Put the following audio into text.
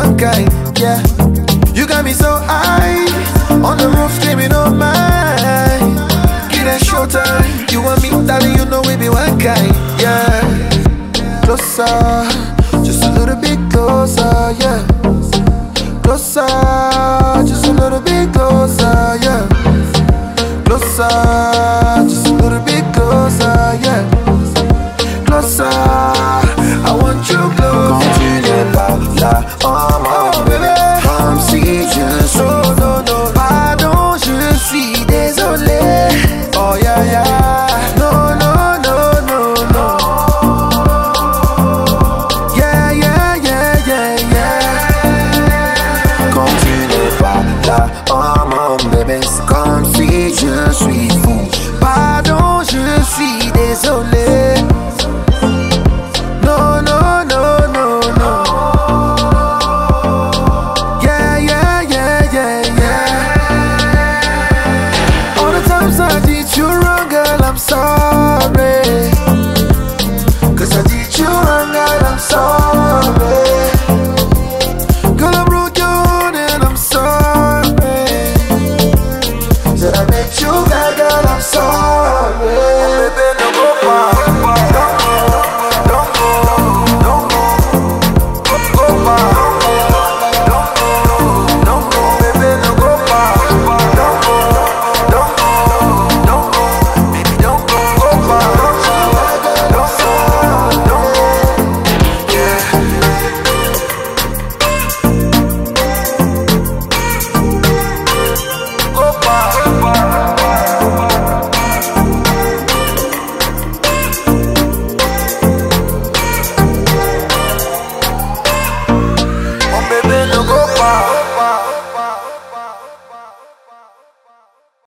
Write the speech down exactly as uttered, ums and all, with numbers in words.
one kind, yeah. You got me so high, on the roof screaming oh my. Get a show time, you want me, darling, you know we be one kind, yeah. Closer, just a little bit closer, yeah. Closer, just a little bit closer, yeah. Closer, just a little bit closer, yeah. Closer, I want you close. Quand tu n'es pas là, oh mon bébé, comme si je suis No, no, no, pardon, je suis désolé. Oh yeah, yeah. No, no, no, no, no. Yeah, yeah, yeah, yeah, yeah. Quand tu n'es pas là, oh mon bébé, c'est comme si je suis fou. Pardon, je suis désolé. No, no, no, no, no. Yeah, yeah, yeah, yeah, yeah. All the times I did you wrong, girl, I'm sorry. Cause I did you wrong, girl, I'm sorry. Girl, I broke your heart and I'm sorry. Said I met you bad, girl, I'm sorry.